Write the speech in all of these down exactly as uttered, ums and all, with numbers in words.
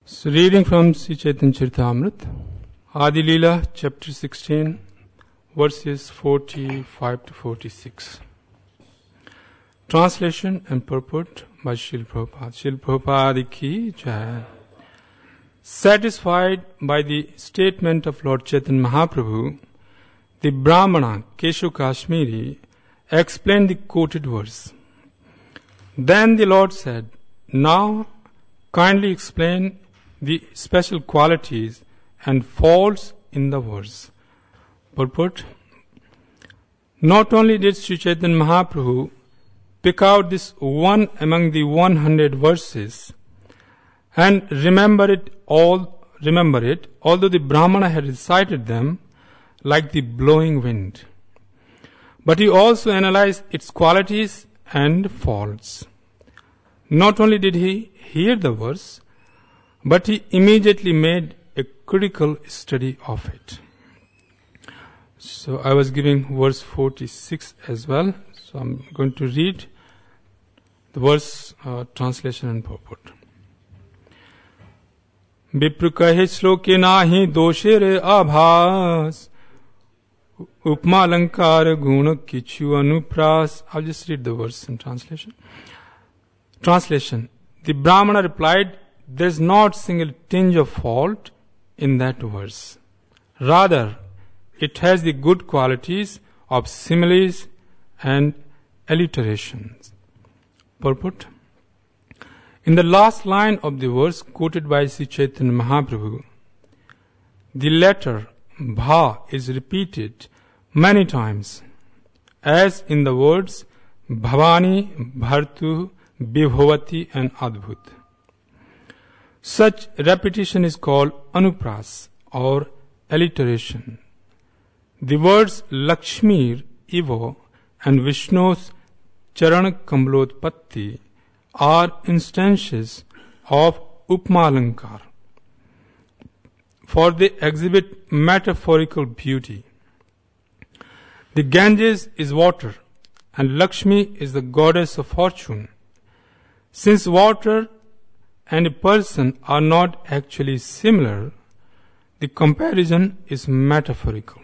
So reading from Sri Chaitanya Charitamrita, Adi Leela, chapter sixteen, verses forty-five to forty-six. Translation and purport by Srila Prabhupada. Srila Prabhupada ki jai. Satisfied by the statement of Lord Chaitanya Mahaprabhu, the Brahmana Keshu Kashmiri explained the quoted verse. Then the Lord said, "Now kindly explain the special qualities and faults in the verse." Purport: not only did Sri Chaitanya Mahaprabhu pick out this one among the one hundred verses and remember it all, remember it, although the Brahmana had recited them like the blowing wind, but he also analyzed its qualities and faults. Not only did he hear the verse, but he immediately made a critical study of it. So I was giving verse forty-six as well. So I'm going to read the verse uh, translation and purport. Vipra kahe shloke nahi doshe re abhas upma alankar guna kichu anupras. I'll just read the verse in translation. Translation. The Brahmana replied, "There is not single tinge of fault in that verse. Rather, it has the good qualities of similes and alliterations." Purport: in the last line of the verse quoted by Sri Chaitanya Mahaprabhu, the letter Bha is repeated many times, as in the words Bhavani, Bhartu, Vibhavati and Adbhut. Such repetition is called anupras or alliteration. The words Lakshmir, Ivo and Vishnu's Charan Kamlotpatti are instances of upmalankar, for they exhibit metaphorical beauty. The Ganges is water and Lakshmi is the goddess of fortune. Since water and a person are not actually similar, the comparison is metaphorical.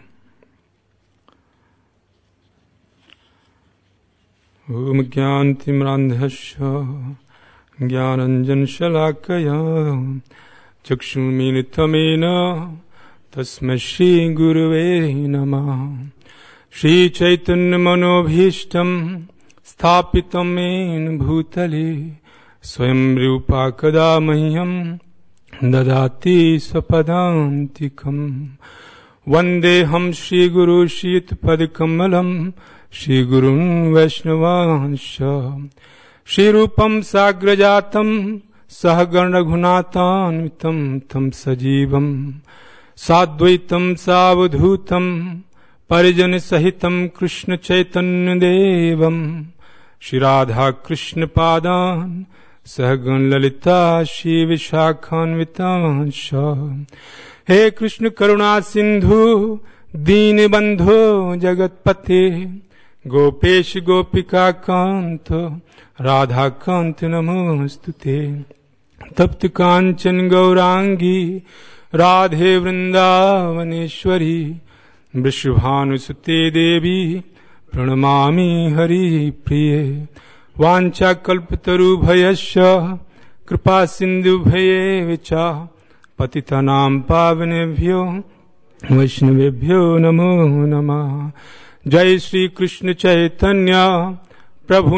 Om Gyantimrandhasya Gyananjan Shalakaya Chakshuminitamena Tasma Shri Guruve Namah. Shri Chaitanya Manobhishtam Sthapitam in Bhutale Swayam Rupa Kada Mahyam Dadati Swapadantikam. Vandeham Shri Guru Shit Padikamalam Shri Gurun Vaishnavansha. Shri Rupam Sagrajatam Sahagarna Gunatan Tam Sajivam Sadvaitam Savadhutam Parijana Sahitam Krishna Chaitanya Devam. Shri Radha Krishna Padan Sahagan Lalita Shri Vishakhan Vitansha. He Krishna Karuna Sindhu Deen Bandho Jagatpate Gopesh Gopika Kanta Radha Kanta Namostute. Tapti Kanchan Gaurangi Radhe Vrindavaneshwari Vrishabhanusute Devi Pranamami Hari Priye. Vancha Kalpataru Bhayasya Kripa Sindhu Bhaye Vicha Patitanam Pavanebhyo Vaishnavebhyo Namo Namah. Jai Shri Krishna Chaitanya Prabhu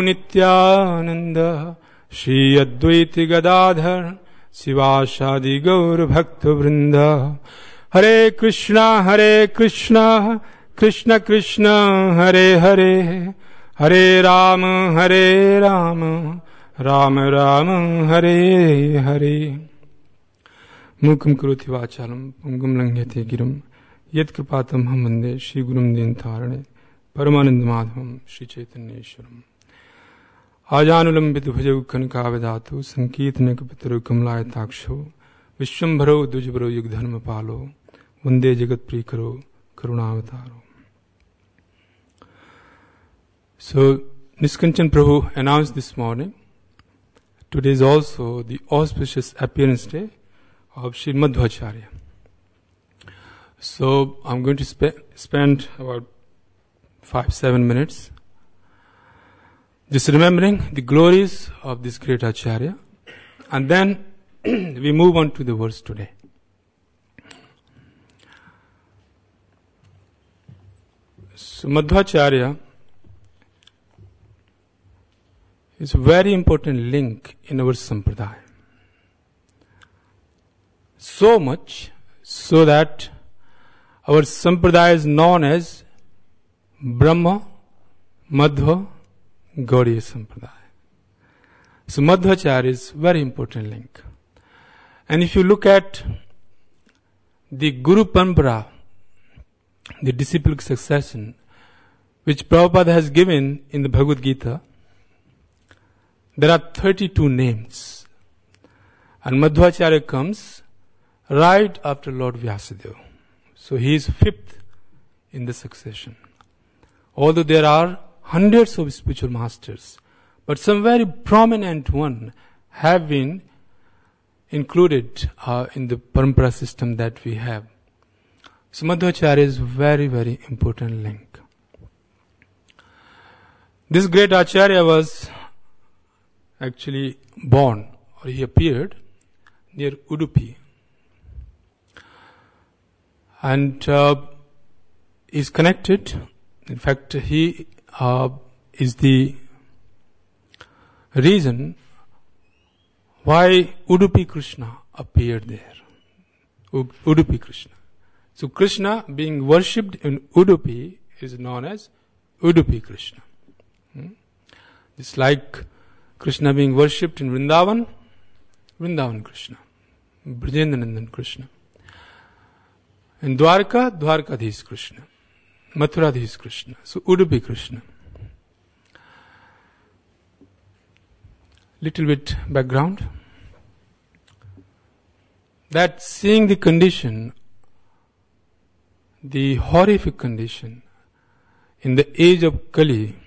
Nityananda Shri Advaiti Gadadhar Sivasadi Gaur Bhakta Vrinda. Hare Krishna Hare Krishna Krishna Krishna Hare Hare Hare Rama Hare Rama Rama Rama Hare Hare. Mukam karoti vachalam pungam langhate giram yat kripatam ham vande Shri Gurum Dintarane Paramanand Madhavam Shri Chaitanyeshwaram. Ajanulambit bhajau kankavedatu sankirtanakapitaru kamlayataksho Vishwambharo dujbharo yugdharma palo Vande jagat prikaro karunavataro. So Niskanchan Prabhu announced this morning, today is also the auspicious appearance day of Sri Madhvacharya. So I'm going to spe- spend about five, seven minutes just remembering the glories of this great Acharya, and then we move on to the verse today. So Madhvacharya is a very important link in our sampradaya. So much so that our sampradaya is known as Brahma Madhva Gaudiya Sampradaya. So Madhvacharya is very important link. And if you look at the Guru Parampara, the disciplic succession, which Prabhupada has given in the Bhagavad Gita, there are thirty-two names. And Madhvacharya comes right after Lord Vyasadeva. So he is fifth in the succession. Although there are hundreds of spiritual masters, but some very prominent one have been included uh, in the parampara system that we have. So Madhvacharya is very, very important link. This great Acharya was actually born, or he appeared near Udupi, and uh, is connected. In fact, he uh, is the reason why Udupi Krishna appeared there. U- Udupi Krishna. So Krishna being worshipped in Udupi is known as Udupi Krishna. Hmm? It's like Krishna being worshipped in Vrindavan, Vrindavan Krishna, Brajendranadan Krishna. In Dwarka, Dwarkadhish Krishna, Mathuradhish Krishna. So Udupi Krishna. Little bit background. That seeing the condition, the horrific condition in the age of Kali,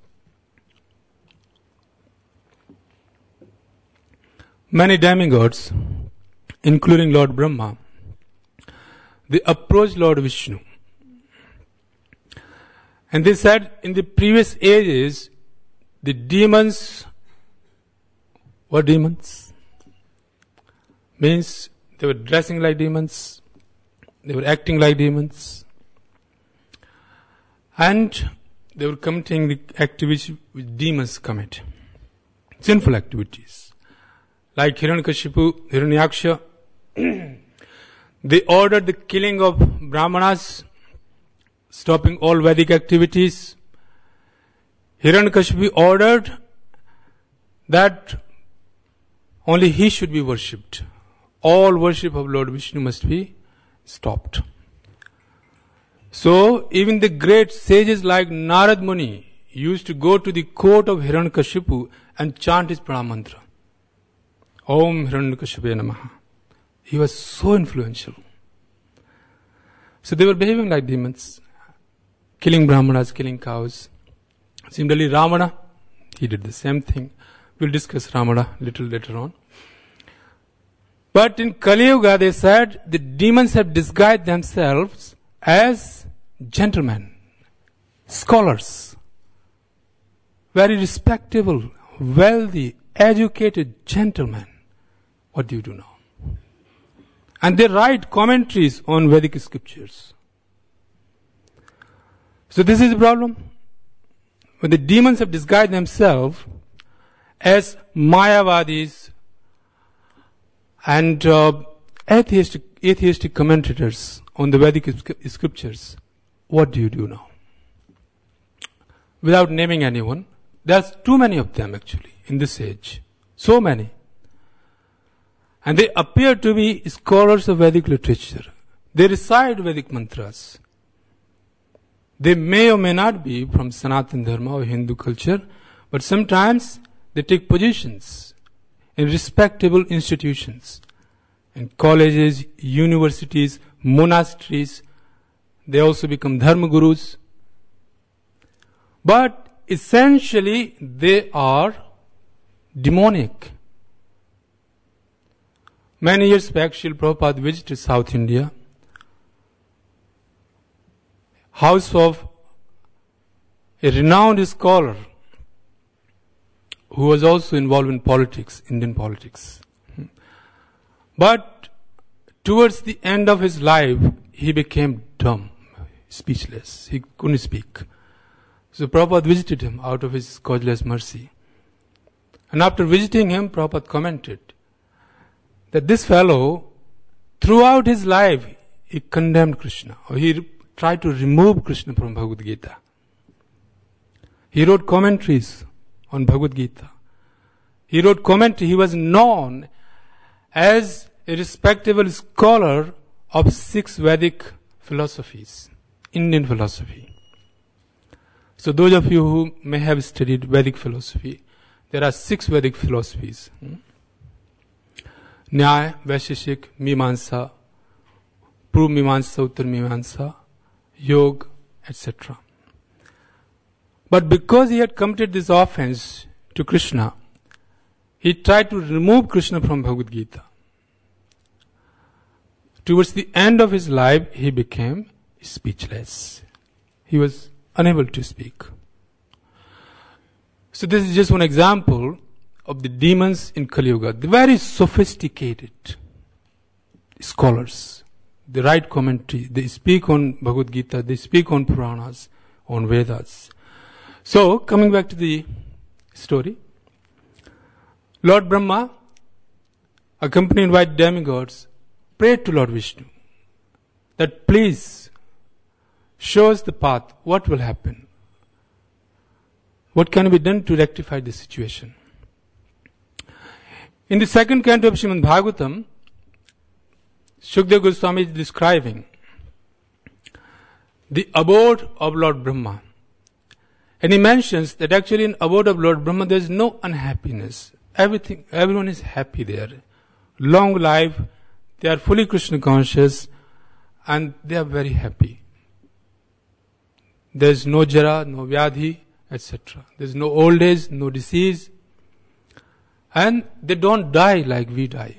many demigods, including Lord Brahma, they approached Lord Vishnu. And they said, in the previous ages, the demons were demons. Means they were dressing like demons, they were acting like demons, and they were committing the activities which demons commit. Sinful activities. Like Hiranyakashipu, Hiranyaksha, they ordered the killing of Brahmanas, stopping all Vedic activities. Hiranyakashipu ordered that only he should be worshipped. All worship of Lord Vishnu must be stopped. So, even the great sages like Narad Muni used to go to the court of Hiranyakashipu and chant his pranam mantra. Om Hiranyakashipe Namaha. He was so influential. So they were behaving like demons, killing brahmanas, killing cows. Similarly, Ravana, he did the same thing. We'll discuss Ravana little later on. But in Kali Yuga, they said the demons have disguised themselves as gentlemen, scholars, very respectable, wealthy, educated gentlemen. What do you do now? And they write commentaries on Vedic scriptures. So this is the problem. When the demons have disguised themselves as Mayavadis and uh, atheistic, atheistic commentators on the Vedic scriptures, what do you do now? Without naming anyone, there's too many of them actually in this age. So many. And they appear to be scholars of Vedic literature. They recite Vedic mantras. They may or may not be from Sanatana Dharma or Hindu culture, but sometimes they take positions in respectable institutions, in colleges, universities, monasteries. They also become Dharma Gurus. But essentially they are demonic. Many years back, Srila Prabhupada visited South India, house of a renowned scholar who was also involved in politics, Indian politics. But towards the end of his life, he became dumb, speechless. He couldn't speak. So Prabhupada visited him out of his causeless mercy. And after visiting him, Prabhupada commented that this fellow, throughout his life, he condemned Krishna, or he tried to remove Krishna from Bhagavad Gita. He wrote commentaries on Bhagavad Gita. He wrote commentary. He was known as a respectable scholar of six Vedic philosophies, Indian philosophy. So those of you who may have studied Vedic philosophy, there are six Vedic philosophies. Hmm? Nyaya, Vaisheshik, Mimamsa, Purv Mimamsa, Uttar Mimamsa, Yoga, et cetera. But because he had committed this offense to Krishna, he tried to remove Krishna from Bhagavad Gita. Towards the end of his life, he became speechless. He was unable to speak. So this is just one example of the demons in Kali Yuga. The very sophisticated scholars. They write commentary. They speak on Bhagavad Gita. They speak on Puranas, on Vedas. So, coming back to the story. Lord Brahma, accompanied by demigods, prayed to Lord Vishnu that please show us the path. What will happen? What can be done to rectify the situation? In the second canto of Srimad Bhagavatam, Shukdev Goswami is describing the abode of Lord Brahma. And he mentions that actually in abode of Lord Brahma there is no unhappiness. Everything, everyone is happy there. Long life, they are fully Krishna conscious and they are very happy. There is no jara, no vyadhi, et cetera. There is no old age, no disease. And they don't die like we die.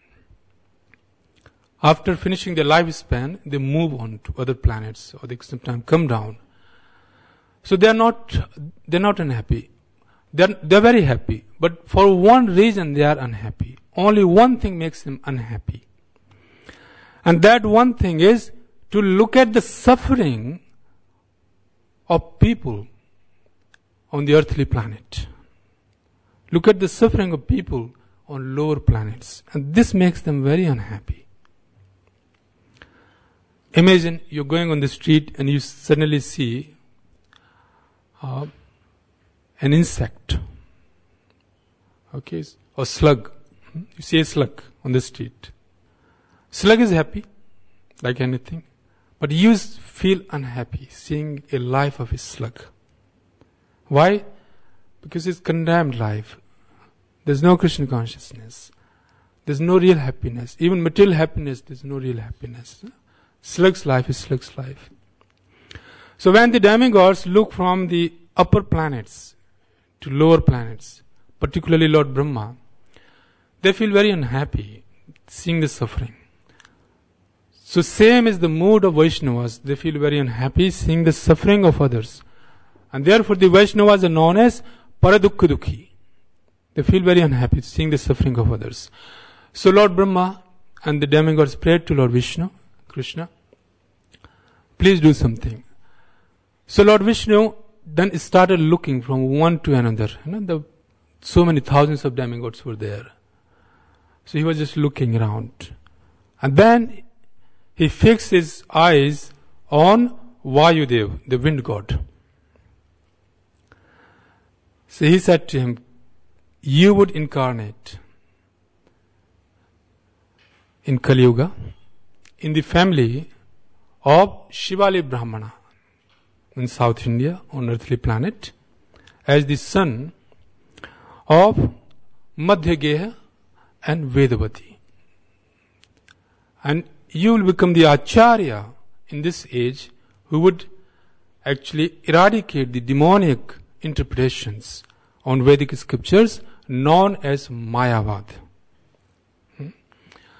After finishing their lifespan, they move on to other planets or they sometimes come down. So they are not, they are not unhappy. They are, they are very happy. But for one reason they are unhappy. Only one thing makes them unhappy. And that one thing is to look at the suffering of people on the earthly planet. Look at the suffering of people on lower planets. And this makes them very unhappy. Imagine you're going on the street and you suddenly see uh, an insect. Okay, or slug. You see a slug on the street. Slug is happy, like anything. But you feel unhappy seeing a life of a slug. Why? Because it's condemned life. There's no Krishna consciousness. There's no real happiness. Even material happiness, there's no real happiness. Slug's life is slug's life. So when the demigods look from the upper planets to lower planets, particularly Lord Brahma, they feel very unhappy seeing the suffering. So same is the mood of Vaishnavas. They feel very unhappy seeing the suffering of others. And therefore the Vaishnavas are known as Paradukkhadukhi. They feel very unhappy seeing the suffering of others. So Lord Brahma and the demigods prayed to Lord Vishnu, Krishna, please do something. So Lord Vishnu then started looking from one to another. You know, the, so many thousands of demigods were there. So he was just looking around. And then he fixed his eyes on Vayudev, the wind god. So he said to him, you would incarnate in Kali Yuga in the family of Shivali Brahmana in South India on earthly planet as the son of Madhyageha and Vedavati. And you will become the Acharya in this age who would actually eradicate the demonic interpretations on Vedic scriptures known as Mayavad. Hmm?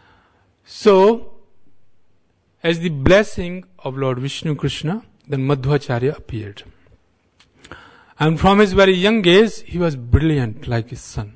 So, as the blessing of Lord Vishnu Krishna, then Madhvacharya appeared. And from his very young age, he was brilliant like his son.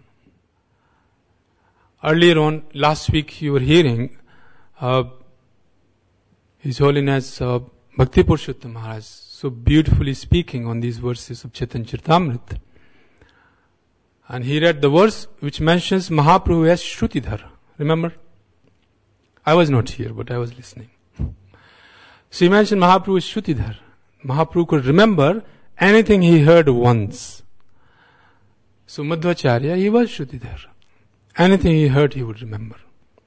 Earlier on, last week, you were hearing uh, His Holiness uh, Bhakti Purushottam Maharaj so beautifully speaking on these verses of Chaitanya Charitamrita. And he read the verse which mentions Mahaprabhu as Shrutidhar. Remember? I was not here, but I was listening. So he mentioned Mahaprabhu as Shrutidhar. Mahaprabhu could remember anything he heard once. So Madhvacharya, he was Shrutidhar. Anything he heard, he would remember.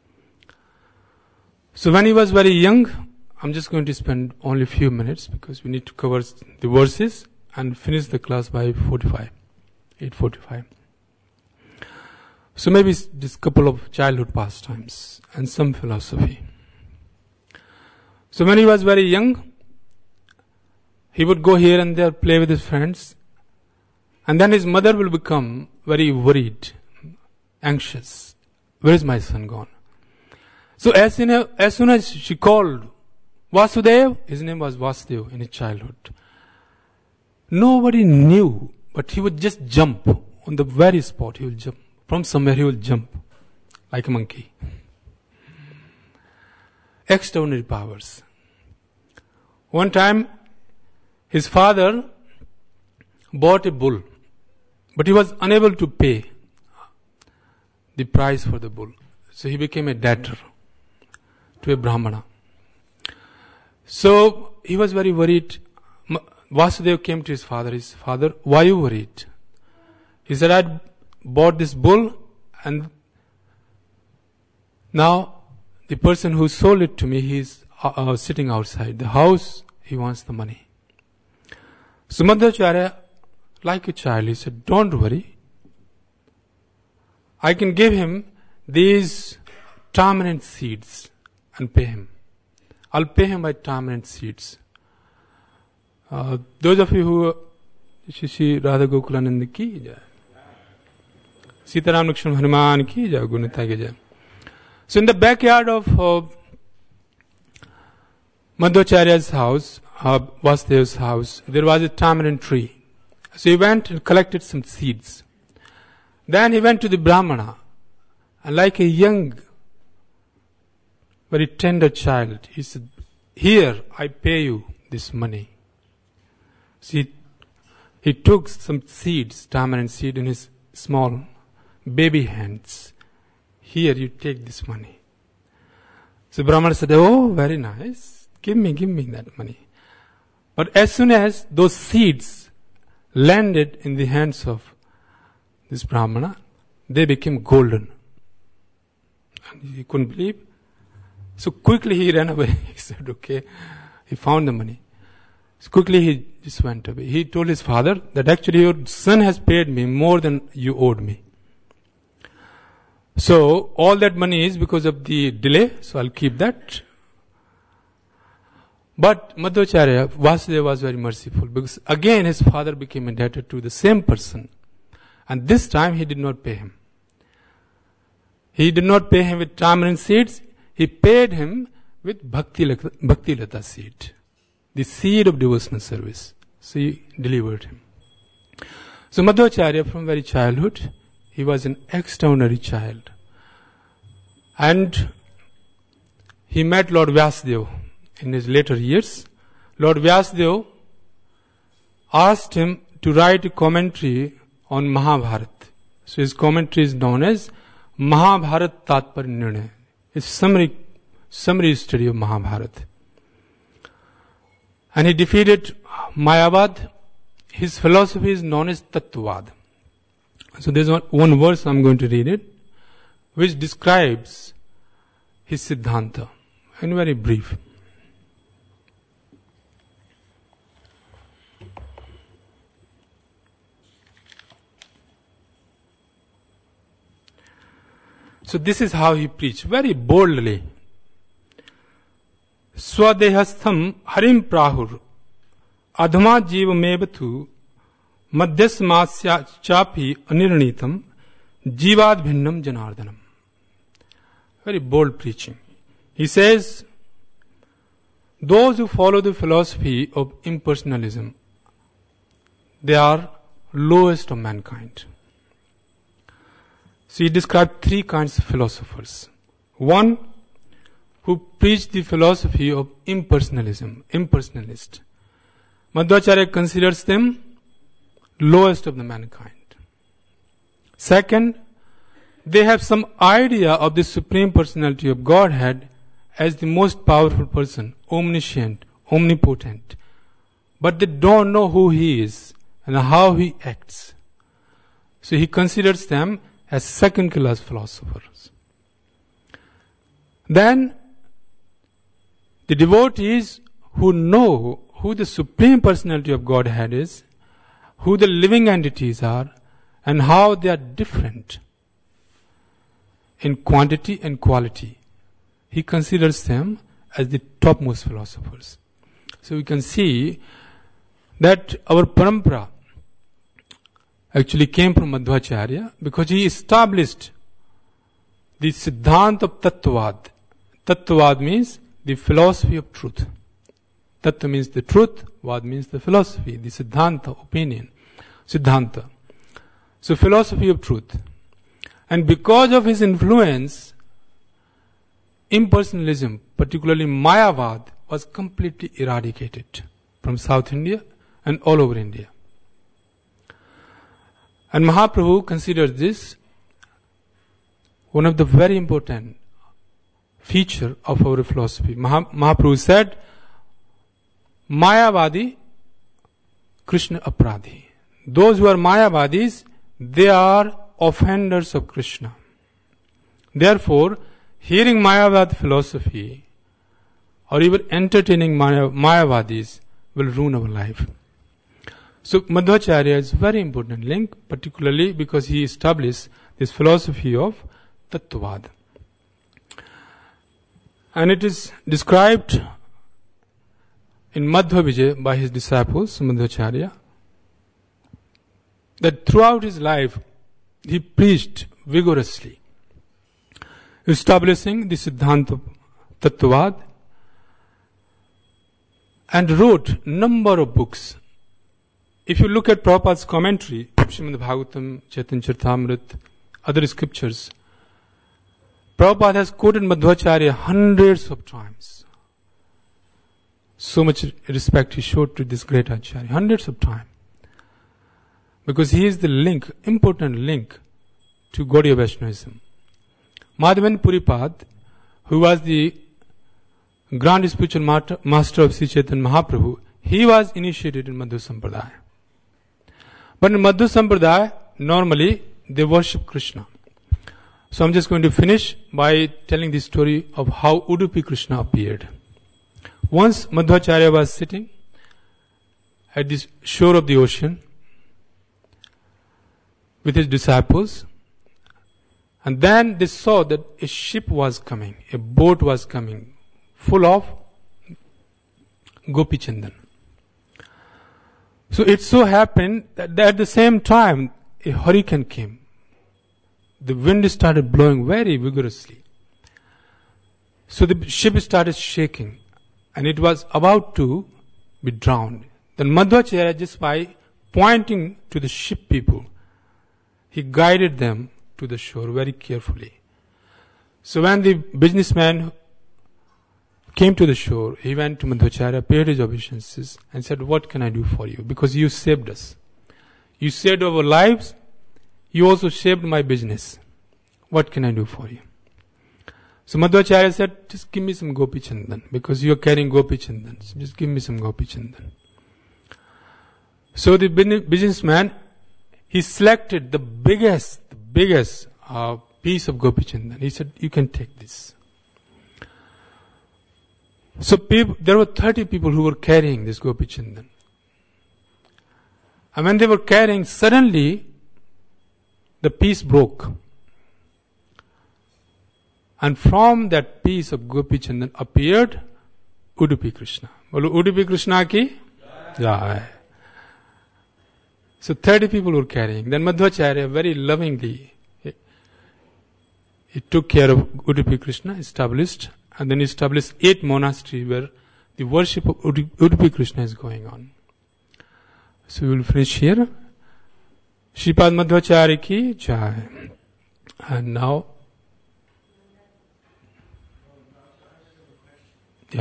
So when he was very young, I'm just going to spend only a few minutes because we need to cover the verses and finish the class by forty-five, eight forty-five. So maybe this couple of childhood pastimes and some philosophy. So when he was very young, he would go here and there, play with his friends, and then his mother will become very worried, anxious. Where is my son gone? So as soon as, as soon as she called Vasudev, his name was Vasudev in his childhood. Nobody knew, but he would just jump on the very spot. He will jump. From somewhere he will jump like a monkey. Extraordinary powers. One time, his father bought a bull, but he was unable to pay the price for the bull. So he became a debtor to a Brahmana. So he was very worried. Vasudeva came to his father. His father, why are you worried? He said, I bought this bull and now the person who sold it to me, he's uh, uh, sitting outside the house. He wants the money. So Madhvacharya, like a child, he said, don't worry. I can give him these tamarind seeds and pay him. I'll pay him by tamarind seeds. Uh, those of you who Shri Radha Gokulananda ki jai. Sitaram Lakshman Hanuman ki jai. Gunita ki jai. So in the backyard of uh, Madhvacharya's house, uh, Vasudev's house, there was a tamarind tree. So he went and collected some seeds. Then he went to the Brahmana, and like a young, very tender child, he said, here, I pay you this money. So he, he took some seeds, tamarind seed, in his small baby hands. Here, you take this money. So Brahmana said, oh, very nice. Give me, give me that money. But as soon as those seeds landed in the hands of this Brahmana, they became golden. And he couldn't believe. So quickly he ran away. He said, okay, he found the money. So quickly he just went away. He told his father that actually your son has paid me more than you owed me. So all that money is because of the delay, so I'll keep that. But Madhvacharya, Vasudeva was very merciful because again his father became indebted to the same person. And this time he did not pay him. He did not pay him with tamarind seeds. He paid him with Bhakti Lata, Bhakti Lata seed. The seed of devotional service. So he delivered him. So Madhvacharya from very childhood, he was an extraordinary child. And he met Lord Vyasdeva in his later years. Lord Vyasdeva asked him to write a commentary on Mahabharata. So his commentary is known as Mahabharata Tatparya Nirnaya. It's summary, summary study of Mahabharata. And he defeated Mayavad. His philosophy is known as Tattvad. So there's one, one verse, I'm going to read it, which describes his Siddhanta in very brief. So this is how he preached, very boldly. Swadehastham harim prahur adhma jiva mevatu madhyasmasya chapi anirnitam jivad bhinnam janardanam. Very bold preaching. He says, those who follow the philosophy of impersonalism, they are lowest of mankind. So he described three kinds of philosophers. One, who preach the philosophy of impersonalism, impersonalist. Madhvacharya considers them lowest of the mankind. Second, they have some idea of the Supreme Personality of Godhead as the most powerful person, omniscient, omnipotent. But they don't know who He is and how He acts. So he considers them as second-class philosophers. Then, the devotees who know who the Supreme Personality of Godhead is, who the living entities are, and how they are different in quantity and quality, he considers them as the topmost philosophers. So we can see that our parampara actually came from Madhvacharya because he established the Siddhanta of Tattvad. Tattvad means the philosophy of truth. Tattva means the truth, Vad means the philosophy, the Siddhanta, opinion. Siddhanta. So philosophy of truth. And because of his influence, impersonalism, particularly Mayavad, was completely eradicated from South India and all over India. And Mahaprabhu considers this one of the very important feature of our philosophy. Maha- Mahaprabhu said, Mayavadi, Krishna Apradhi. Those who are Mayavadis, they are offenders of Krishna. Therefore, hearing Mayavad philosophy or even entertaining Maya, Mayavadis will ruin our life. So Madhvacharya is a very important link, particularly because he established this philosophy of Tattvad. And it is described in Madhva Vijay by his disciples, Madhvacharya, that throughout his life he preached vigorously, establishing the Siddhanta of Tattvad, and wrote number of books. If you look at Prabhupada's commentary, Srimad Bhagavatam, Chaitanya Charitamrita, other scriptures, Prabhupada has quoted Madhvacharya hundreds of times. So much respect he showed to this great Acharya, hundreds of times. Because he is the link, important link to Gaudiya Vaishnavism. Madhavan Puripad, who was the Grand Spiritual Master of Sri Chaitanya Mahaprabhu, he was initiated in Madhva Sampradaya. But in Madhva Sampradaya, normally they worship Krishna. So I'm just going to finish by telling the story of how Udupi Krishna appeared. Once Madhvacharya was sitting at the shore of the ocean with his disciples, and then they saw that a ship was coming, a boat was coming, full of Gopi Chandan. So it so happened that at the same time a hurricane came. The wind started blowing very vigorously. So the ship started shaking and it was about to be drowned. Then Madhvacharya, just by pointing to the ship people, he guided them to the shore very carefully. So when the businessman came to the shore, he went to Madhvacharya, paid his obeisances and said, what can I do for you? Because you saved us. You saved our lives. You also saved my business. What can I do for you? So Madhvacharya said, just give me some Gopi Chandan, because you are carrying Gopi Chandan. So just give me some Gopi Chandan. So the businessman, he selected the biggest, the biggest uh, piece of Gopi Chandan. He said, you can take this. So people, there were thirty people who were carrying this Gopi Chandan. And when they were carrying, suddenly the piece broke. And from that piece of Gopi Chandan appeared Udupi Krishna. Bolo Udupi Krishna ki jai. So thirty people were carrying. Then Madhvacharya very lovingly, he, he took care of Udupi Krishna, established, and then established eight monasteries where the worship of Udupi Krishna is going on. So we will finish here. Shripad Madhvacharya ki jai. And now, yeah.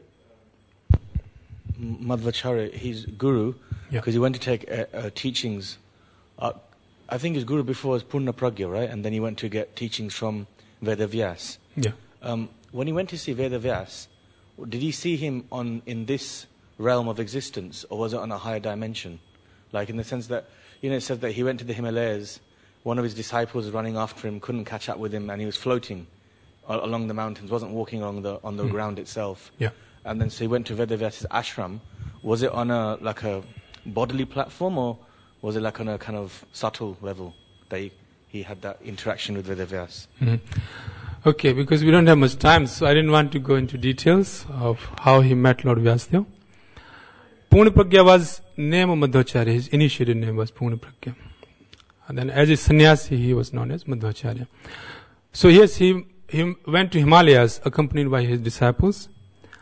Madhvacharya, his guru, because Yeah. he went to take uh, uh, teachings. Uh, I think his guru before was Purna Pragya, right? And then he went to get teachings from Vedavyas. Yeah. Um, when he went to see Vedavyas, did he see him on in this realm of existence, or was it on a higher dimension? Like in the sense that, you know, it says that he went to the Himalayas, one of his disciples was running after him, couldn't catch up with him, and he was floating a- along the mountains, wasn't walking along the on the Mm. ground itself. Yeah. And then so he went to Vedavyas' ashram. Was it on a like a bodily platform, or was it like on a kind of subtle level that he, he had that interaction with Vedavyas? Mhm. Okay, because we don't have much time, so I didn't want to go into details of how he met Lord Vyasadeva. Purna Pragya was name of Madhvacharya. His initiated name was Purna Pragya. And then as a sannyasi, he was known as Madhvacharya. So yes, he, he went to Himalayas accompanied by his disciples.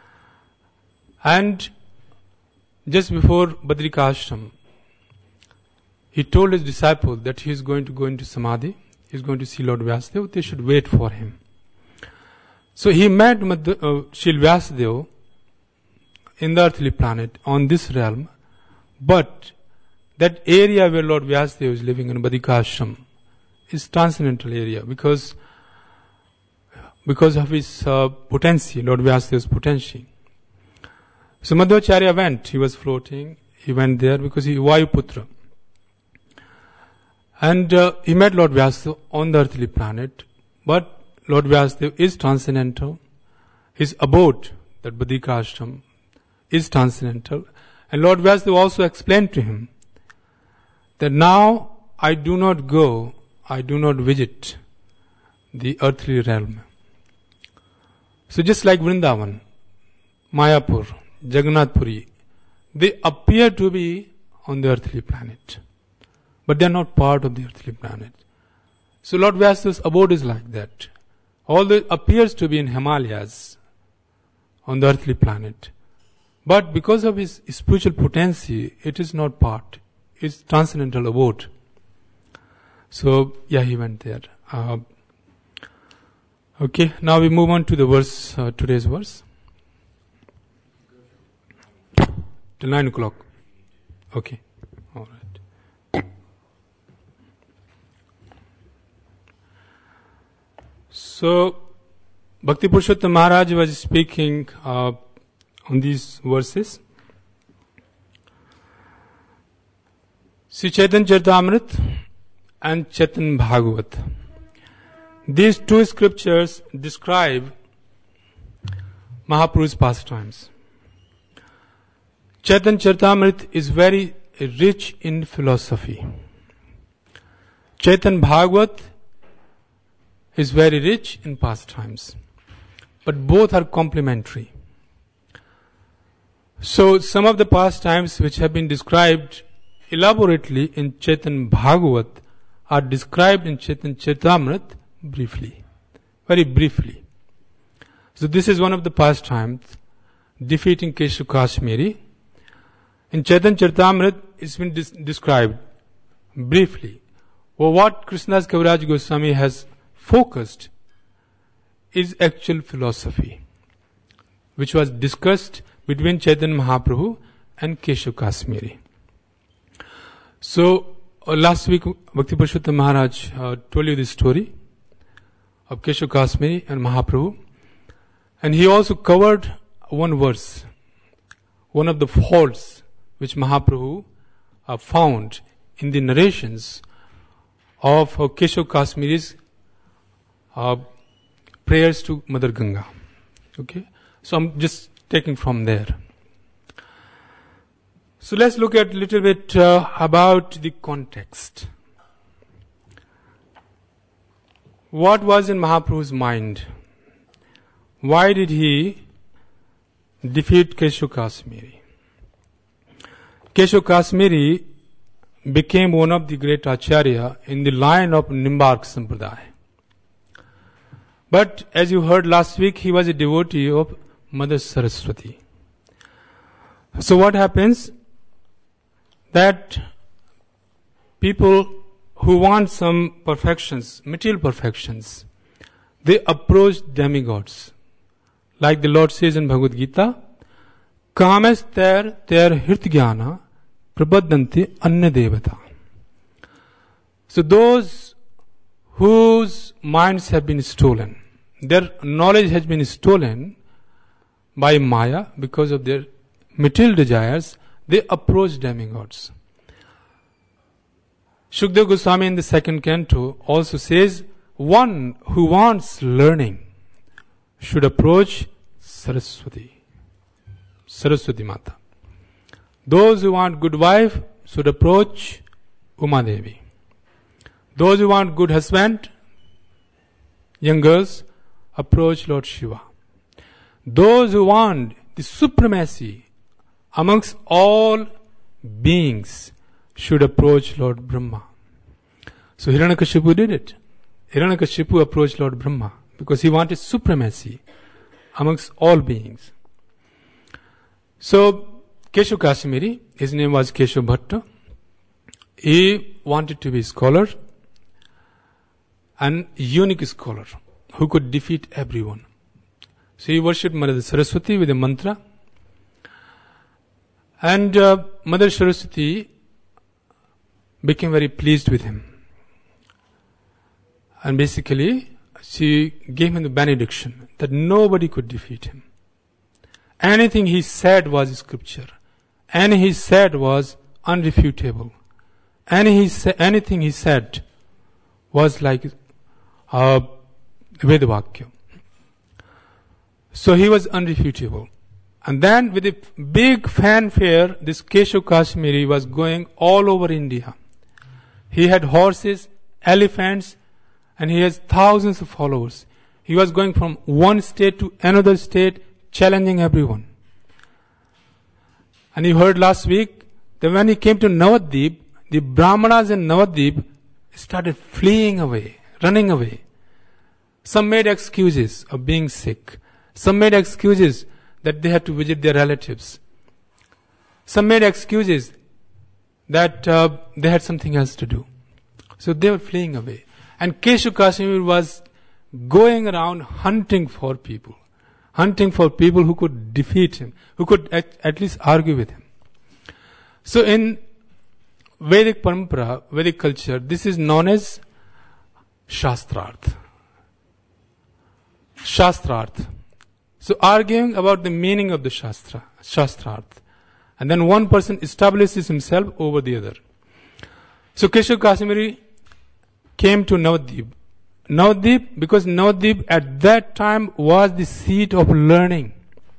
And just before Badrika Ashram, he told his disciples that he is going to go into Samadhi. He is going to see Lord Vyasadeva. They should wait for him. So he met Madh- uh, Srila Vyasadeva in the earthly planet on this realm. But that area where Lord Vyasadeva is living in Badrika Ashram is transcendental area because because of his uh, potency, Lord Vyasadeva's potency. So Madhvacharya went, he was floating, he went there because he Vayuputra. And uh, he met Lord Vyasadeva on the earthly planet, but Lord Vyasadeva is transcendental. His abode, that Badrika Ashram, is transcendental. And Lord Vyasadeva also explained to him that now I do not go, I do not visit the earthly realm. So just like Vrindavan, Mayapur, Jagannath Puri, they appear to be on the earthly planet, but they are not part of the earthly planet. So Lord Vyasadeva's abode is like that. Although it appears to be in Himalayas, on the earthly planet, but because of his spiritual potency, it is not part. It's transcendental abode. So, yeah, he went there. Uh, okay, now we move on to the verse, uh, today's verse. Till nine o'clock. Okay, all right. So, Bhakti Purushottam Maharaj was speaking uh, on these verses. Sri Chaitanya Charitamrita and Chaitanya Bhagavat. These two scriptures describe Mahaprabhu's pastimes. Chaitanya Charitamrita is very rich in philosophy. Chaitanya Bhagavat is very rich in pastimes. But both are complementary. So some of the pastimes which have been described elaborately in Chaitanya Bhagavat are described in Chaitanya Charitamrita briefly, very briefly. So this is one of the pastimes, defeating Keshu Kashmiri. In Chaitanya Charitamrita it's been dis- described briefly. Well, what Krishnadas Kaviraj Goswami has focused is actual philosophy, which was discussed between Chaitanya Mahaprabhu and Keshu Kashmiri. So, uh, last week Bhakti Purushottam Maharaj uh, told you the story of Keshu Kashmiri and Mahaprabhu. And he also covered one verse, one of the faults which Mahaprabhu uh, found in the narrations of uh, Keshu Kashmiri's uh, prayers to Mother Ganga. Okay? So I'm just taking from there. So let's look at a little bit uh, about the context. What was in Mahaprabhu's mind? Why did he defeat Keshu Kashmiri? Keshu Kashmiri became one of the great acharya in the line of Nimbark Sampradaya. But as you heard last week, he was a devotee of Mother Saraswati. So what happens? That people who want some perfections, material perfections, they approach demigods. Like the Lord says in Bhagavad Gita, Kames ter ter hirtgyana prabadhanti anna devata. So those whose minds have been stolen, their knowledge has been stolen by Maya because of their material desires, they approach demigods. Shukdev Goswami in the second canto also says, one who wants learning should approach Saraswati, Saraswati Mata. Those who want good wife should approach Uma Devi. Those who want good husband, young girls, approach Lord Shiva. Those who want the supremacy amongst all beings should approach Lord Brahma. So Hiranyakashipu did it. Hiranyakashipu approached Lord Brahma because he wanted supremacy amongst all beings. So Keshav Kashmiri, his name was Keshav Bhatta, he wanted to be a scholar, an unique scholar who could defeat everyone. So he worshipped Mother Saraswati with a mantra. And uh, Mother Saraswati became very pleased with him. And basically, she gave him the benediction that nobody could defeat him. Anything he said was scripture. Anything he said was unrefutable. Any he sa- anything he said was like uh, Vedavakya. So he was unrefutable. And then with a big fanfare, this Keshav Kashmiri was going all over India. He had horses, elephants, and he has thousands of followers. He was going from one state to another state, challenging everyone. And you heard last week that when he came to Navadvip, the Brahmanas in Navadvip started fleeing away, running away. Some made excuses of being sick. Some made excuses that they had to visit their relatives. Some made excuses that uh, they had something else to do. So they were fleeing away. And Keshav Kashmiri was going around hunting for people. Hunting for people who could defeat him, who could at, at least argue with him. So in Vedic Parampara, Vedic culture, this is known as Shastrarth. Shastrarth. So arguing about the meaning of the Shastra, Shastrarth. And then one person establishes himself over the other. So Keshav Kashmiri came to Navadvip. Navadvip, because Navadvip at that time was the seat of learning.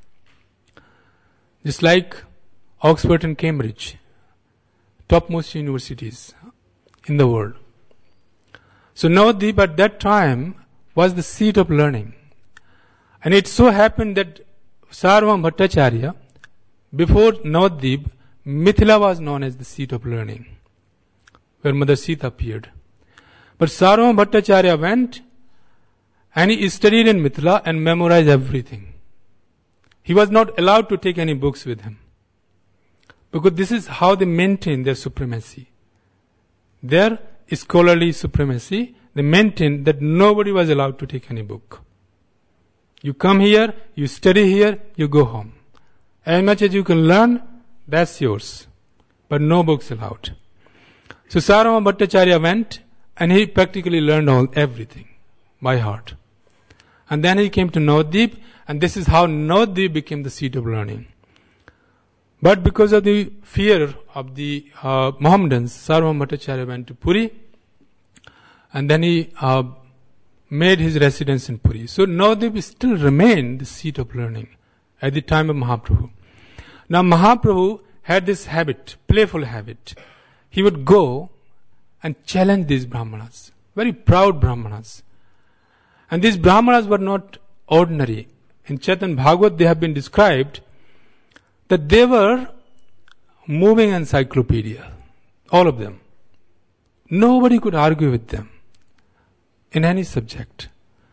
Just like Oxford and Cambridge, topmost universities in the world. So Navadvip at that time was the seat of learning. And it so happened that Sarvabhauma Bhattacharya, before Navadvip, Mithila was known as the seat of learning, where Mother Sita appeared. But Sarvabhauma Bhattacharya went and he studied in Mithila and memorized everything. He was not allowed to take any books with him. Because this is how they maintain their supremacy. Their scholarly supremacy, they maintained that nobody was allowed to take any book. You come here, you study here, you go home. As much as you can learn, that's yours. But no books allowed. So Sarvabhauma Bhattacharya went and he practically learned all everything by heart. And then he came to Navadvip, and this is how Navadvip became the seat of learning. But because of the fear of the uh, Mohammedans, Sarvabhauma Bhattacharya went to Puri, and then he uh, made his residence in Puri. So Navadvip still remained the seat of learning at the time of Mahaprabhu. Now Mahaprabhu had this habit, playful habit. He would go and challenge these Brahmanas, very proud Brahmanas. And these Brahmanas were not ordinary. In Chaitanya Bhagavat they have been described that they were moving encyclopedia, all of them. Nobody could argue with them in any subject.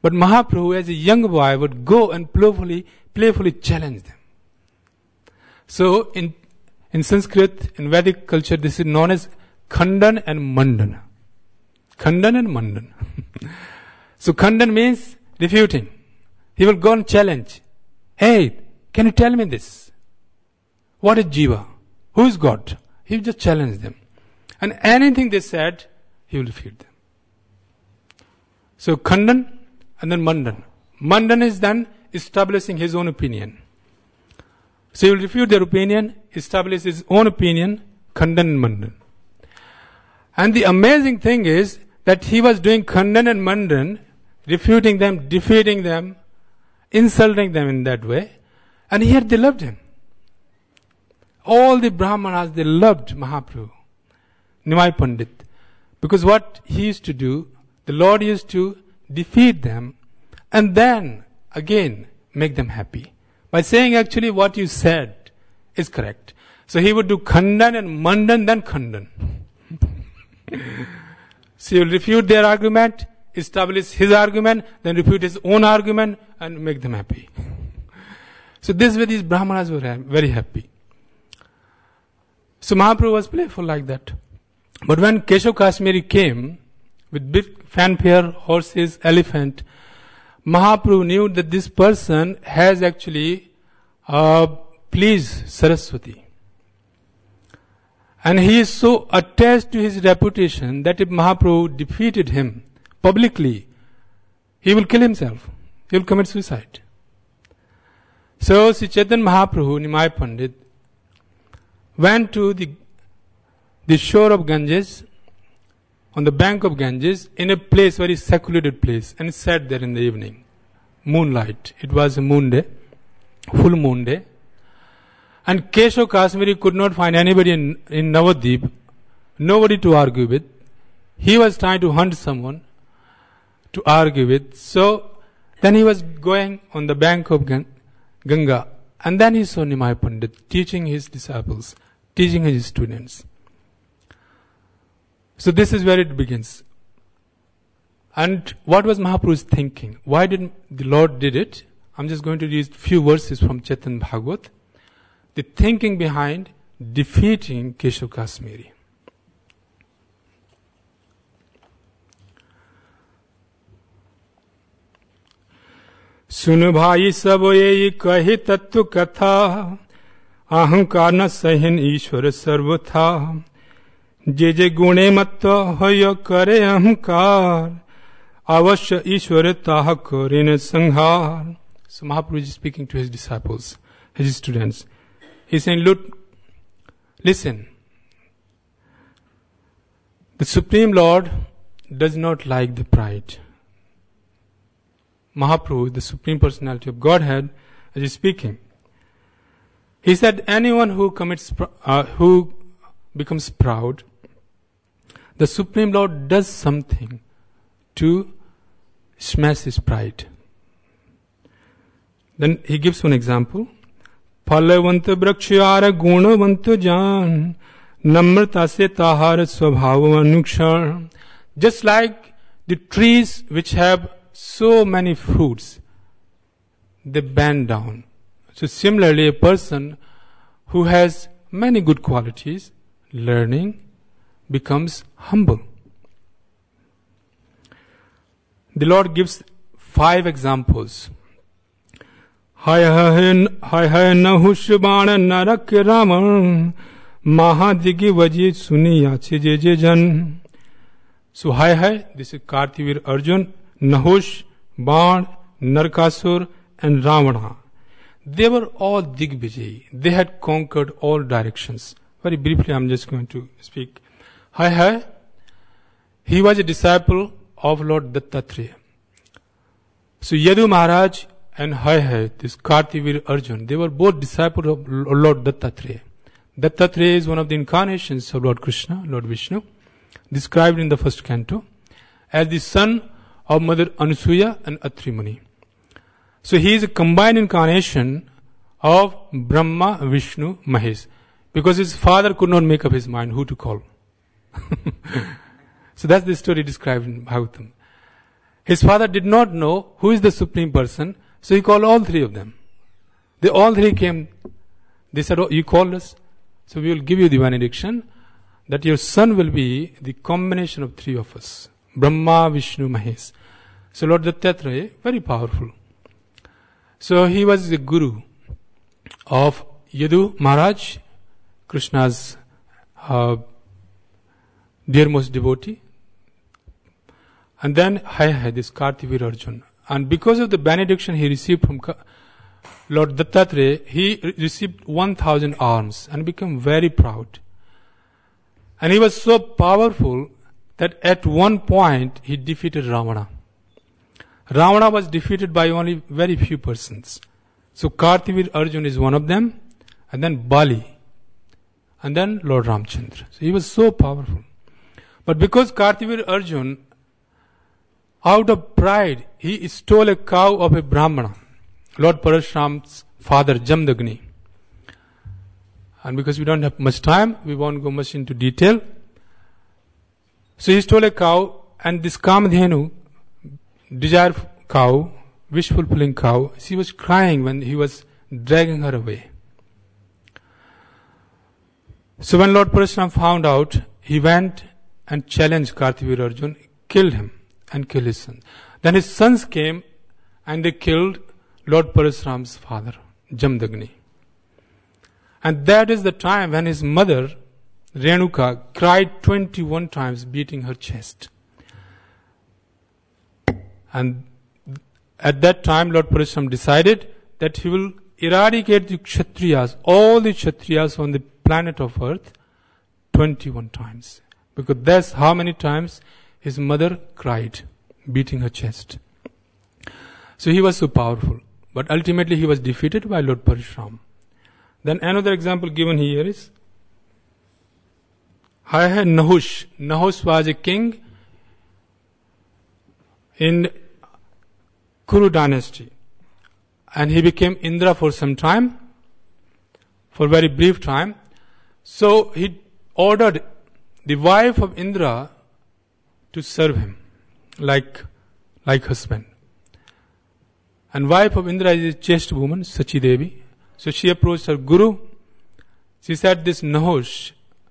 But Mahaprabhu, as a young boy, would go and playfully, playfully challenge them. So, in in Sanskrit, in Vedic culture, this is known as Khandan and Mandan. Khandan and Mandan. So, Khandan means refuting. He will go and challenge. Hey, can you tell me this? What is Jiva? Who is God? He will just challenge them. And anything they said, he will refute them. So, Khandan and then Mandan. Mandan is then establishing his own opinion. So, he will refute their opinion, establish his own opinion, Khandan and Mandan. And the amazing thing is that he was doing Khandan and Mandan, refuting them, defeating them, insulting them in that way, and yet they loved him. All the Brahmanas, they loved Mahaprabhu, Nimai Pandit, because what he used to do, the Lord used to defeat them and then again make them happy by saying actually what you said is correct. So he would do Khandan and Mandan, then Khandan. So he will refute their argument, establish his argument, then refute his own argument and make them happy. So this way these Brahmanas were very happy. So Mahaprabhu was playful like that. But when Keshav Kashmiri came with big fanfare, horses, elephant, Mahaprabhu knew that this person has actually uh, pleased Saraswati. And he is so attached to his reputation that if Mahaprabhu defeated him publicly, he will kill himself. He will commit suicide. So Sri Chaitanya Mahaprabhu, Nimai Pandit, went to the, the shore of Ganges, on the bank of Ganges, in a place, very secluded place, and sat there in the evening. Moonlight. It was a moon day, full moon day. And Keshav Kashmiri could not find anybody in, in Navadvip, nobody to argue with. He was trying to hunt someone to argue with. So then he was going on the bank of Ganga, and then he saw Nimai Pandit teaching his disciples, teaching his students. So this is where it begins. And what was Mahaprabhu's thinking? Why did the Lord did it? I'm just going to read a few verses from Chaitanya Bhagavat. The thinking behind defeating Keshav Kashmiri. सुन भाई सब ये कही तत्व कथा अहंकार न सहिन ईश्वर सर्वथा जे जे गुणे मत हो करे अहंकार अवश्य ईश्वर ताह करे संहार. So Mahaprabhu is speaking to his disciples, his students. He's saying, look, listen, the Supreme Lord does not like the pride. Mahaprabhu, the Supreme Personality of Godhead, is speaking. He said, anyone who commits, uh, who becomes proud, the Supreme Lord does something to smash his pride. Then he gives one example. फलवंत वृक्षार गुणवंत जान नम्रता से ताहार स्वभाव अनुक्षण. Just like the trees which have so many fruits, they bend down. So similarly, a person who has many good qualities, learning, becomes humble. The Lord gives five examples. हाय हाय हाय नहुष बाण नरक रावण महादिगी वजी सुनी याचे जे जे जन. So hi hi, this is Kartivir Arjun, Nahush, Ban, Narkasur and Ravana. They were all Digvijayi. They had conquered all directions. Very briefly, I'm just going to speak. Hai Hai, he was a disciple of Lord Dattatreya. So Yadu Maharaj and Hai Hai, this Kartivir Arjun, they were both disciples of Lord Dattatreya. Dattatreya is one of the incarnations of Lord Krishna, Lord Vishnu, described in the first canto as the son of Mother Anasuya and Atri Muni. So he is a combined incarnation of Brahma, Vishnu, Mahesh, because his father could not make up his mind who to call. So that's the story described in Bhagavatam. His father did not know who is the supreme person, so he called all three of them. They all three came. They said, oh, you called us, so we will give you the benediction that your son will be the combination of three of us. Brahma, Vishnu, Mahesh. So Lord Dattatreya, very powerful. So he was the guru of Yadu Maharaj, Krishna's uh, dearmost devotee. And then I had this Kartivir Arjun. And because of the benediction he received from Lord Dattatreya, he received one thousand arms and became very proud. And he was so powerful that at one point he defeated Ravana. Ravana was defeated by only very few persons. So Kartivir Arjun is one of them, and then Bali, and then Lord Ramchandra. So he was so powerful. But because Kartivir Arjun, out of pride, he stole a cow of a Brahmana, Lord Parashuram's father, Jamdagni. And because we don't have much time, we won't go much into detail. So he stole a cow, and this Kamadhenu, desire cow, wish fulfilling cow, she was crying when he was dragging her away. So when Lord Parashuram found out, he went and challenged Kartivir Arjun, killed him and killed his son. Then his sons came and they killed Lord Parashuram's father, Jamdagni. And that is the time when his mother, Renuka, cried twenty-one times, beating her chest. And at that time, Lord Parashuram decided that he will eradicate the Kshatriyas, all the Kshatriyas on the planet of earth, twenty-one times. Because that's how many times his mother cried, beating her chest. So he was so powerful. But ultimately he was defeated by Lord Parashuram. Then another example given here is, I had Nahush. Nahush was a king in Kuru dynasty. And he became Indra for some time, for a very brief time. So he ordered the wife of Indra to serve him like, like husband. And wife of Indra is a chaste woman, Sachi Devi. So she approached her guru. She said, this Nahush,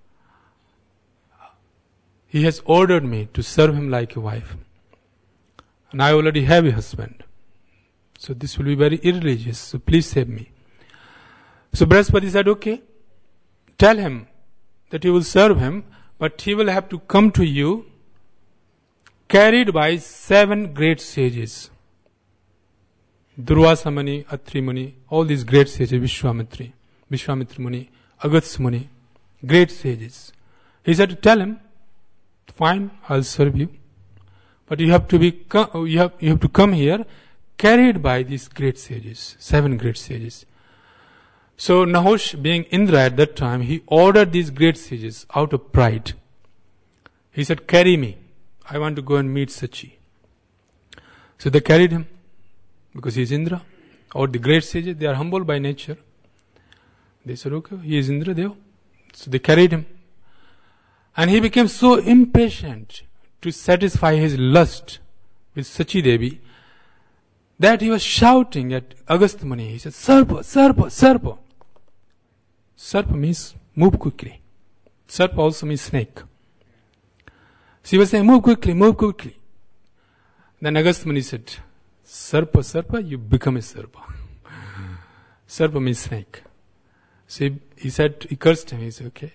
he has ordered me to serve him like a wife. And I already have a husband. So this will be very irreligious. So please save me. So Brihaspati said, okay, tell him that you will serve him, but he will have to come to you carried by seven great sages. Durvasa Muni, Atri Muni, all these great sages, Vishwamitri, Vishwamitra Muni, Agastya Muni, great sages. He said, tell him, fine, I'll serve you. But you have to be, you have, you have to come here carried by these great sages, seven great sages. So Nahush, being Indra at that time, he ordered these great sages out of pride. He said, carry me. I want to go and meet Sachi. So they carried him because he is Indra. Or the great sages, they are humble by nature. They said, okay, he is Indra Deva. So they carried him. And he became so impatient to satisfy his lust with Sachi Devi that he was shouting at Agastya Muni. He said, Sarpa, Sarpa, Sarpa. Sarpa means move quickly. Sarpa also means snake. So he was saying, move quickly, move quickly. Then Agastya Muni said, Sarpa, Sarpa, you become a Sarpa. Sarpa means snake. So he, he said, he cursed him. He said, okay,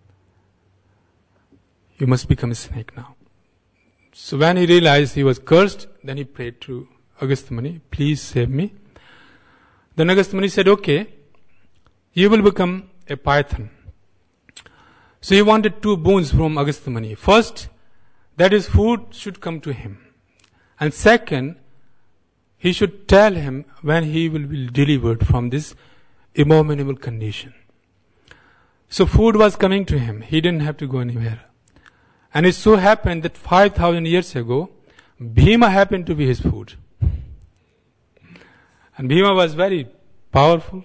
you must become a snake now. So when he realized he was cursed, then he prayed to Agastya Muni, please save me. Then Agastya Muni said, okay, you will become a python. So he wanted two boons from Agastya Muni. First, that his food should come to him. And second, he should tell him when he will be delivered from this abominable condition. So food was coming to him. He didn't have to go anywhere. And it so happened that five thousand years ago, Bhima happened to be his food. And Bhima was very powerful.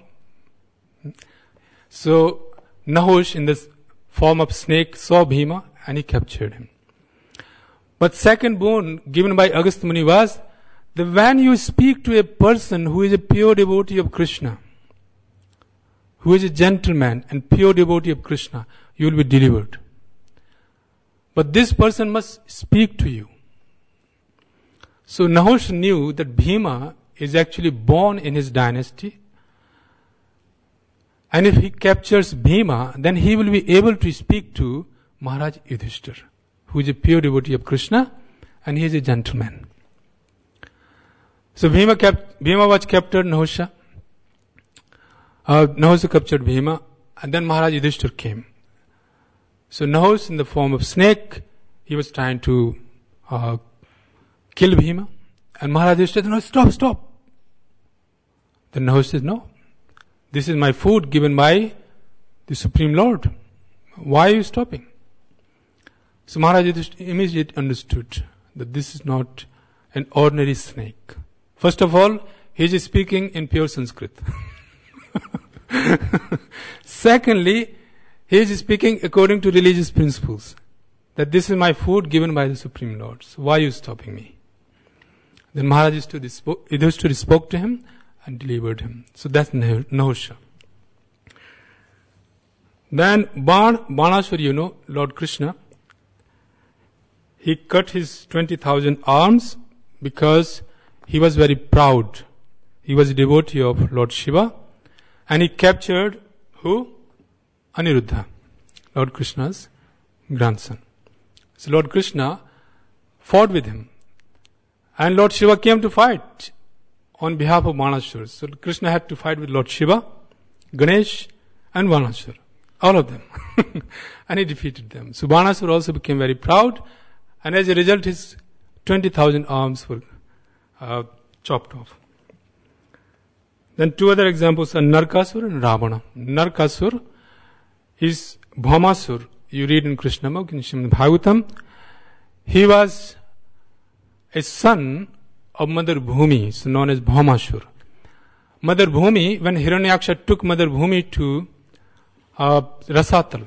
So Nahush, in the form of snake, saw Bhima and he captured him. But second boon given by Agastya Muni was that when you speak to a person who is a pure devotee of Krishna, who is a gentleman and pure devotee of Krishna, you will be delivered. But this person must speak to you. So Nahush knew that Bhima is actually born in his dynasty. And if he captures Bhima, then he will be able to speak to Maharaj Yudhishthira, who is a pure devotee of Krishna, and he is a gentleman. So Bhima, kept, Bhima was captured Nahusha. Uh, Nahusha captured Bhima, and then Maharaj Yudhishthira came. So Nahus, in the form of snake, he was trying to uh, kill Bhima. And Maharaj Yudhishthira said, no, stop, stop. Then Nahus said, no, this is my food given by the Supreme Lord. Why are you stopping? So Maharaj Yudhishthira immediately understood that this is not an ordinary snake. First of all, he is speaking in pure Sanskrit. Secondly, he is speaking according to religious principles. That this is my food given by the Supreme Lord. So why are you stopping me? Then Maharaj Yudhishthira spoke to him and delivered him. So that's Nahusha. Then Ban, Banashwar, you know, Lord Krishna, he cut his twenty thousand arms because he was very proud. He was a devotee of Lord Shiva. And he captured who? Aniruddha, Lord Krishna's grandson. So Lord Krishna fought with him. And Lord Shiva came to fight on behalf of Banashwar. So Krishna had to fight with Lord Shiva, Ganesh, and Banashwar. All of them. And he defeated them. So Banashwar also became very proud. And as a result, his twenty thousand arms were uh, chopped off. Then two other examples are Narkasur and Ravana. Narkasur is Bhaumasur. You read in Krishnamurti, in Srimad Bhagavatam. He was a son of Mother Bhumi, so known as Bhaumashur. Mother Bhumi, when Hiranyaksha took Mother Bhumi to uh, Rasatal,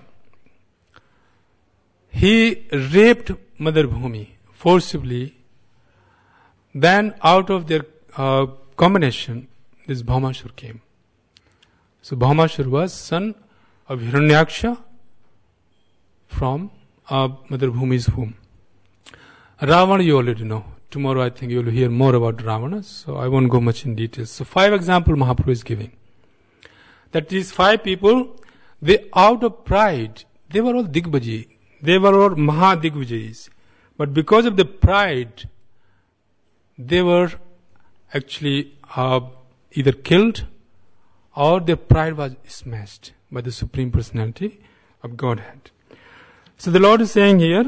he raped Mother Bhumi forcibly. Then out of their uh, combination, this Bhaumashur came. So Bhaumashur was son of Hiranyaksha from uh, Mother Bhumi's womb. Ravana you already know. Tomorrow I think you will hear more about Ravana, so I won't go much in details. So five examples Mahaprabhu is giving. That these five people, they out of pride, they were all Digbaji. They were all Mahadigvijayis. But because of the pride, they were actually uh, either killed or their pride was smashed by the Supreme Personality of Godhead. So the Lord is saying here,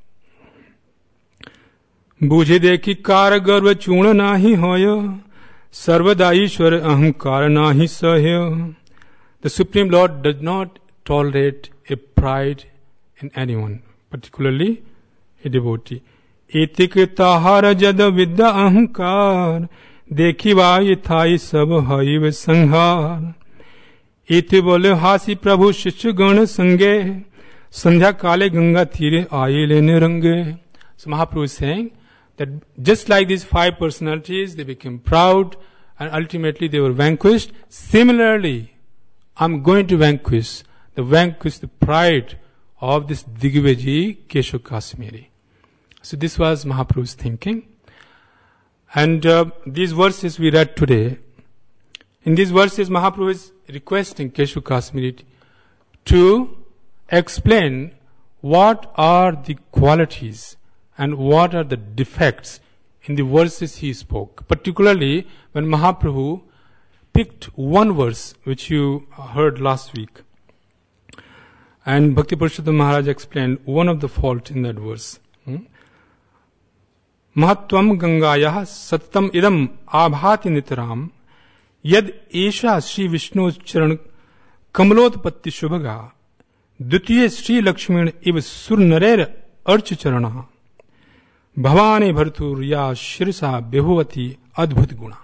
बूझे देखी car गर्व चूर्ण नाही होय सर्वदा ईश्वर अहंकार नाही सह्य. The Supreme Lord does not tolerate a pride in anyone, particularly a devotee. एतिक ताहार जद विद्या अहंकार देखी वाय थाई सब हईव संहार. इति बोले हासी प्रभु शिष्य गण संगे संध्या काले गंगा तीरे आये लेने रंगे. So Mahaprabhu is saying that just like these five personalities, they became proud and ultimately they were vanquished. Similarly, I'm going to vanquish the vanquish the pride of this Digvijayi Keshav Kashmiri. So this was Mahaprabhu's thinking. And uh, these verses we read today, in these verses Mahaprabhu is requesting Keshav Kashmiri to explain what are the qualities and what are the defects in the verses he spoke. Particularly when Mahaprabhu picked one verse which you heard last week. And Bhakti Purushottam Maharaj explained one of the faults in that verse. Hmm? Mahatvam Gangayah Sattam Idam Abhati Nitaram Yad Esha Sri Vishnu's Charan Kamalotpatti Shubhaga Dutiye Sri Lakshmin Iv Sur Narer Arch Charana Bhavani Bhartur Ya Shirsa Behuvati Adbhut Guna.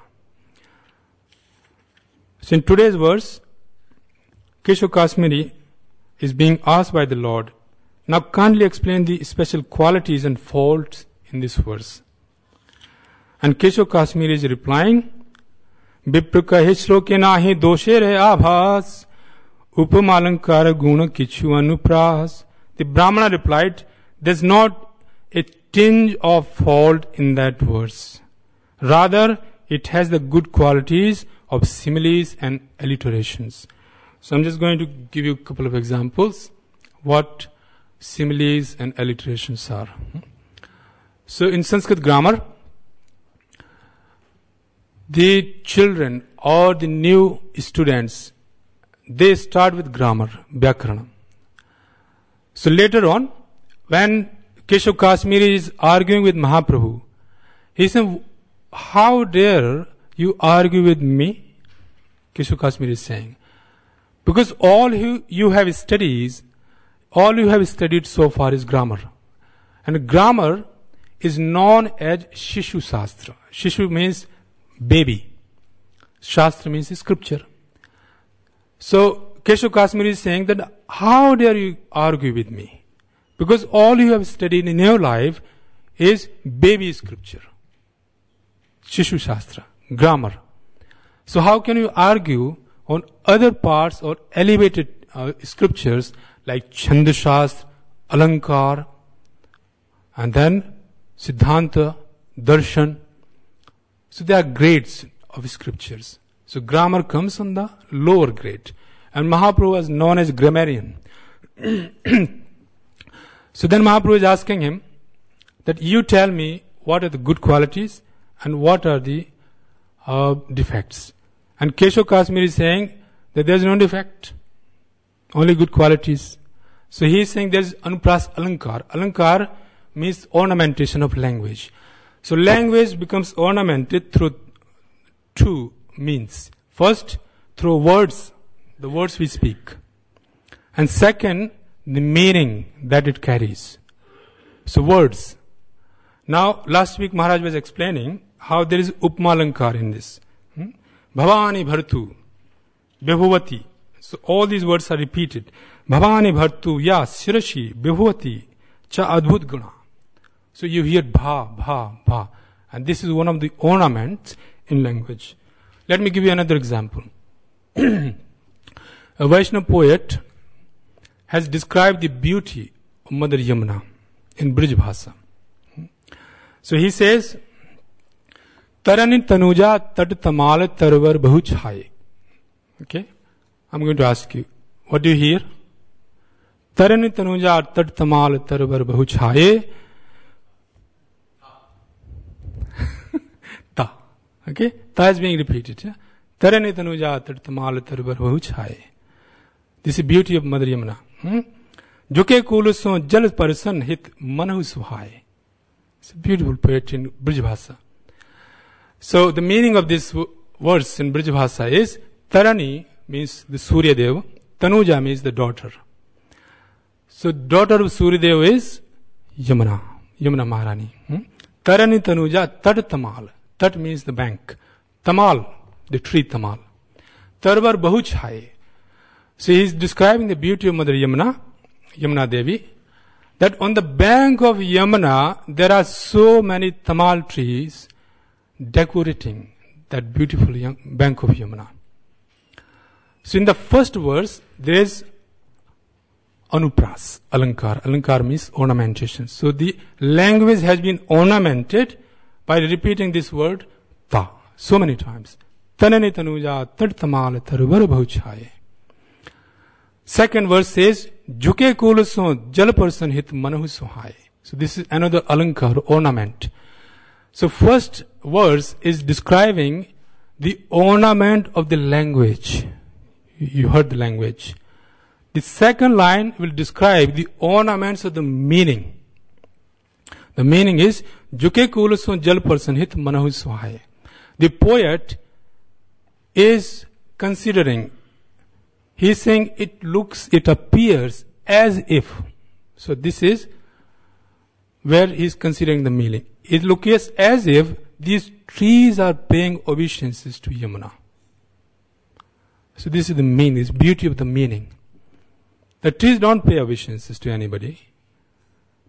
So in today's verse, Keshav Kashmiri is being asked by the Lord Now kindly explain the special qualities and faults in this verse. And Keshav Kashmiri is replying, Vipra kahe shloke nahi doshe re abhas, upamalankara guna kichu anupras. The Brahmana replied, there's not a tinge of fault in that verse. Rather, it has the good qualities of similes and alliterations. So I'm just going to give you a couple of examples what similes and alliterations are. So in Sanskrit grammar, the children or the new students, they start with grammar, Vyakarana. So later on, when Keshav Kashmiri is arguing with Mahaprabhu, he said, how dare you argue with me? Keshav Kashmiri is saying, because all you, you have studied, all you have studied so far is grammar. And grammar is known as Shishu Shastra. Shishu means baby. Shastra means scripture. So Keshav Kashmiri is saying that how dare you argue with me? Because all you have studied in your life is baby scripture. Shishu Shastra, grammar. So how can you argue on other parts or elevated uh, scriptures like Chanda Shastra, Alankar, and then Siddhanta, Darshan. So there are grades of scriptures. So grammar comes on the lower grade. And Mahaprabhu was known as grammarian. So then Mahaprabhu is asking him that you tell me what are the good qualities and what are the uh, defects. And Keshav Kashmiri is saying that there is no defect, only good qualities. So he is saying there is Anupras Alankar. Alankar means ornamentation of language. So language becomes ornamented through two means. First, through words, the words we speak. And second, the meaning that it carries. So words. Now, last week Maharaj was explaining how there is Upmalankar in this. Hmm? Bhavani Bhartu, Bhuvati. So all these words are repeated. Bhavani Bhartu, Ya, Sirashi, Bhuvati, Cha Adbhut Guna. So you hear Bha, Bha, Bha. And this is one of the ornaments in language. Let me give you another example. A Vaishnava poet has described the beauty of Mother Yamuna in Brij Bhasa. So he says, Tarani Tanuja Tat Tamal Tarvar Bahu Chhaye. Okay? I'm going to ask you, what do you hear? Tarani Tanuja Tat Tamal Tarvar Bahu Chhaye. Ta. Okay? Ta is being repeated. Yeah? Tarani Tanuja Tat Tamal Tarvar Bahu Chhaye. This is beauty of Mother Yamuna. Hmm? Juke Kuluson Jal Parsan Hit Manahu Suhai. It's a beautiful poetry in Brij Bhasa. So the meaning of this w- verse in Brij Bhasa is Tarani means the Surya Deva, Tanuja means the daughter. So daughter of Surya Deva is Yamuna, Yamuna Maharani. Hmm? Tarani Tanuja Tat Tamal. Tat means the bank. Tamal, the tree Tamal. Tarvar Bahu Chhaye. So he is describing the beauty of Mother Yamuna, Yamuna Devi, that on the bank of Yamuna there are so many tamal trees decorating that beautiful young bank of Yamuna. So in the first verse there is Anupras, Alankar. Alankar means ornamentation. So the language has been ornamented by repeating this word Ta so many times. Tanani tanuja tad tamal tarvar bahu chhaye. Second verse says, Juke kuluson jal person hit manahu suhai. So this is another alankar, ornament. So first verse is describing the ornament of the language. You heard the language. The second line will describe the ornaments of the meaning. The meaning is, Juke kuluson jal person hit manahu suhai. The poet is considering, he is saying it looks, it appears as if. So this is where he is considering the meaning. It looks as if these trees are paying obeisances to Yamuna. So this is the meaning, this beauty of the meaning. The trees don't pay obeisances to anybody.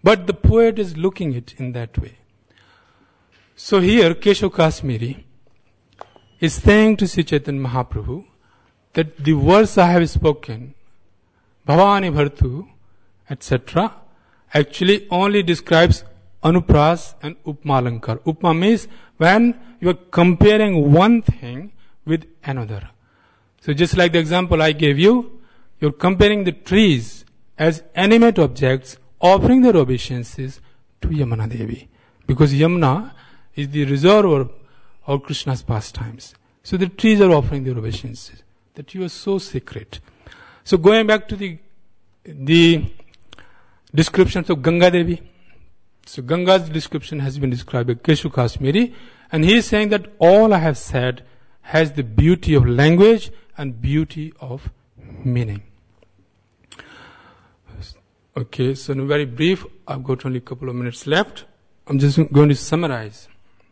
But the poet is looking it in that way. So here, Keshav Kashmiri is saying to Sri Chaitanya Mahaprabhu that the words I have spoken, Bhavani Bhartu, et cetera, actually only describes Anupras and Upmalankar. Upma means when you are comparing one thing with another. So just like the example I gave you, you're comparing the trees as animate objects offering their obeisances to Yamuna Devi. Because Yamuna is the reservoir of Krishna's pastimes. So the trees are offering their obeisances. That you are so sacred. So going back to the the descriptions of Ganga Devi. So Ganga's description has been described by Keshav Kashmiri, and he is saying that all I have said has the beauty of language and beauty of meaning. Okay, so in very brief, I've got only a couple of minutes left. I'm just going to summarize.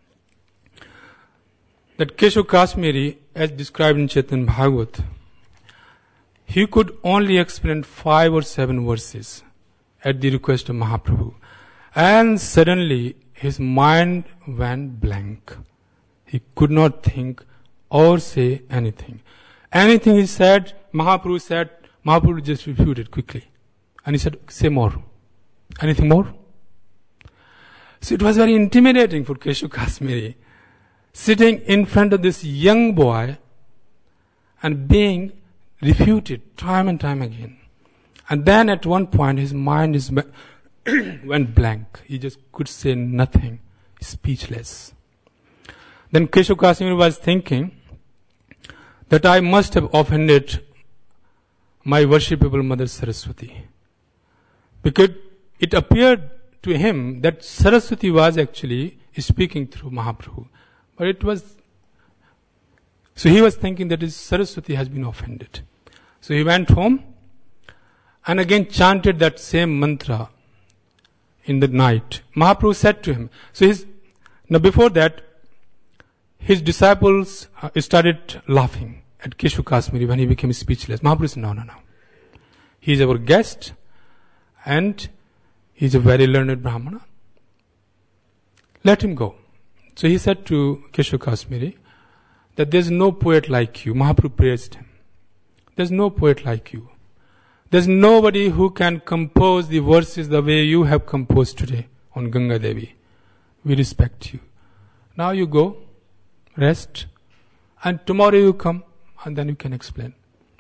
That Keshav Kashmiri, as described in Chaitanya Bhagavat, he could only explain five or seven verses at the request of Mahaprabhu. And suddenly his mind went blank. He could not think or say anything. Anything he said, Mahaprabhu said, Mahaprabhu just refuted quickly. And he said, say more. Anything more? So it was very intimidating for Keshav Kashmiri, sitting in front of this young boy and being refuted time and time again. And then at one point his mind is went blank. He just could say nothing, speechless. Then Keshav Kashmiri was thinking that I must have offended my worshipable mother Saraswati. Because it appeared to him that Saraswati was actually speaking through Mahaprabhu. But it was, so he was thinking that his Saraswati has been offended. So he went home and again chanted that same mantra in the night. Mahaprabhu said to him, so his, now before that, his disciples uh, started laughing at Keshav Kashmiri when he became speechless. Mahaprabhu said, no, no, no. He is our guest and he is a very learned Brahmana. Let him go. So he said to Keshav Kashmiri that there is no poet like you. Mahaprabhu praised him. There is no poet like you. There is nobody who can compose the verses the way you have composed today on Ganga Devi. We respect you. Now you go, rest, and tomorrow you come, and then you can explain.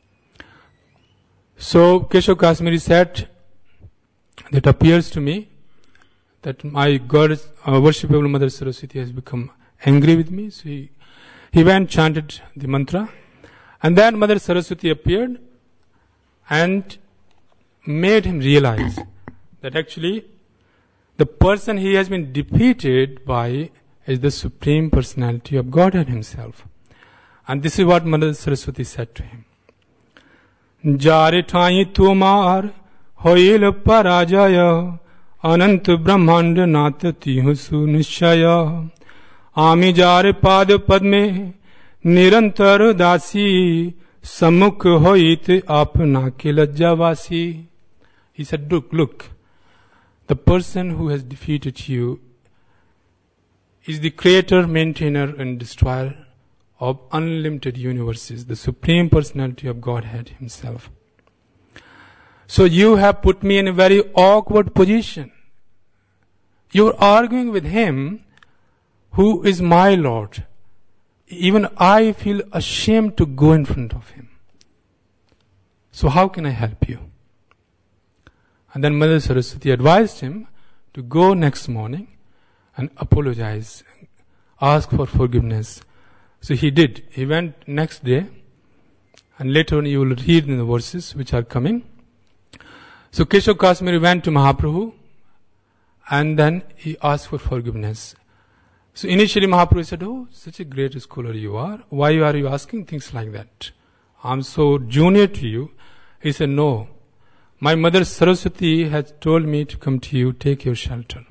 So Keshav Kashmiri said, it appears to me that my God, uh, worshipable Mother Saraswati has become angry with me. So he, he went chanted the mantra. And then Mother Saraswati appeared and made him realize that actually the person he has been defeated by is the Supreme Personality of Godhead himself. And this is what Mother Saraswati said to him. Jare thai tumar hoil parajaya anant brahmand natati husu nishaya ami jare pad padme nirantar dasi samukh hoit apna ke lajjavasi. He said, look, look, the person who has defeated you is the creator, maintainer and destroyer of unlimited universes, the Supreme Personality of Godhead himself. So you have put me in a very awkward position. You are arguing with him who is my Lord. Even I feel ashamed to go in front of him. So how can I help you? And then Mother Saraswati advised him to go next morning and apologize, ask for forgiveness. So he did. He went next day, and later on you will read in the verses which are coming. So Keshav Kashmiri went to Mahaprabhu, and then he asked for forgiveness. So initially Mahaprabhu said, oh, such a great scholar you are. Why are you asking things like that? I'm so junior to you. He said, no. My mother Saraswati has told me to come to you, take your shelter.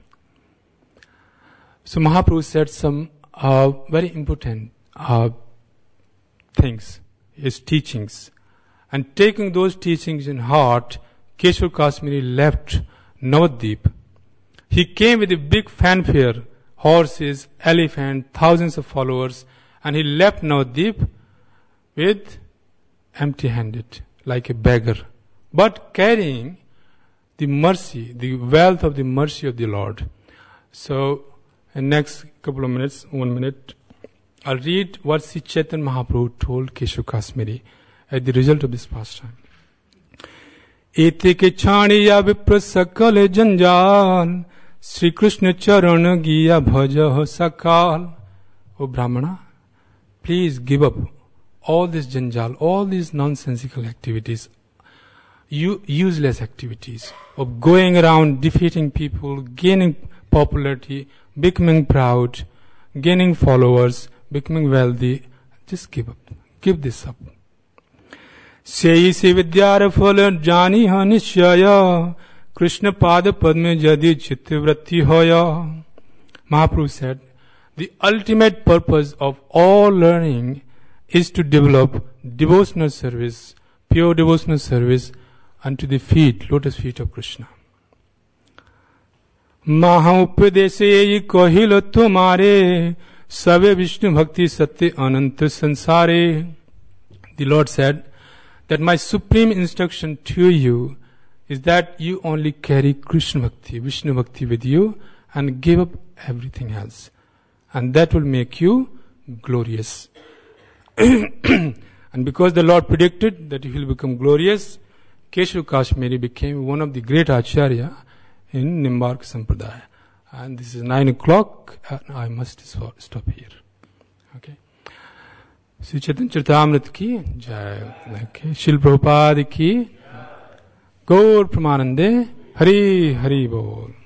So Mahaprabhu said some uh, very important uh, things, his teachings. And taking those teachings in heart, Keshav Kashmiri left Navadvip He came with a big fanfare, horses, elephant, thousands of followers, and he left Navadvip with empty-handed, like a beggar, but carrying the mercy, the wealth of the mercy of the Lord. So, in next couple of minutes, one minute, I'll read what Sri Chaitanya Mahaprabhu told Keshav Kashmiri at the result of this pastime. Ete ke chaniya vipra sakal janjal, Sri Krishna charan giya bhaja sakal. O Brahmana, please give up all this janjal, all these nonsensical activities, u- useless activities of going around defeating people, gaining popularity, becoming proud, gaining followers, becoming wealthy. Just give up. Give this up. Sei se vidyar phal jani ha nishya, Krishna pada padme jadi chitta vritti hoya. Mahaprabhu said, the ultimate purpose of all learning is to develop devotional service, pure devotional service unto the feet, lotus feet of Krishna. Maha upadeshe ye kahil tumare, Save Vishnu Bhakti Satya Ananta Sansare. The Lord said that my supreme instruction to you is that you only carry Krishna Bhakti, Vishnu Bhakti with you and give up everything else. And that will make you glorious. And because the Lord predicted that he will become glorious, Keshav Kashmiri became one of the great Acharya in Nimbarka Sampradaya. And this is nine o'clock, and I must stop here. Okay. Sri Chaitanya Charitamrita ki jai. Okay. Shil Prabhupada ki Gaur Pramanande. Hari Hari Bol.